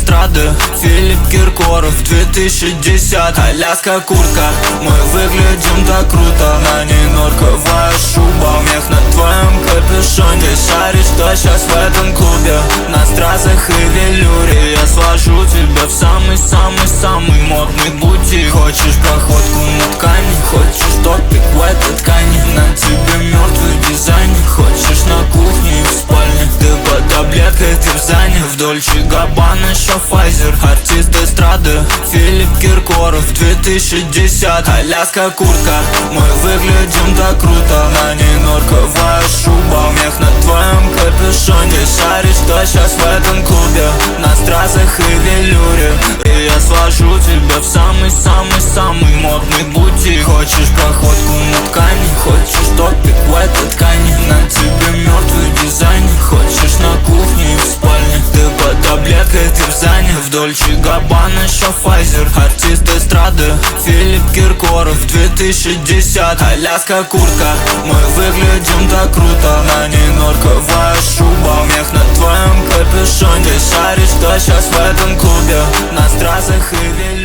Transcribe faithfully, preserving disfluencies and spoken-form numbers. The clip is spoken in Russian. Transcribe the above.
эстрады, Филипп Киркоров, две тысячи десятый. Аляска куртка, мы выглядим так круто. На ней норковая шуба, мех на твоем капюшоне. Ты шаришь, что сейчас в этом клубе, на стразах и велюре. Я свожу тебя в самый-самый-самый модный бутик. Хочешь проходку на ткани, хочешь топик в этой ткани. На тебе мертвый дизайн, хочешь на кухне и в спальне. Ты под таблеткой, ты в зане, в Дольче Габбана еще Файзер. Артист эстрады, Филипп Киркоров, две тысячи десятый. Аляска куртка, мы выглядим так круто. На ней норковая шуба, мех на твоем капюшоне. Ты шаришь, что сейчас в этом клубе, на стразах и велюре. И я свожу тебя в самый-самый-самый модный бутик. Хочешь проходку на ткани, хочешь топик в этой ткани. На тебе мертвый дизайн, хочешь на кухне и в спальне. Ты под таблеткой, ты в зане, в Дольче Габбана еще Файзер. Артист эстрады, Филипп Киркоров, две тысячи десятый. Аляска куртка, мы выглядим так круто. На ней норковая шуба, мех на твоем капюшоне. Ты шаришь, что сейчас в этом клубе, на стразах и велюре.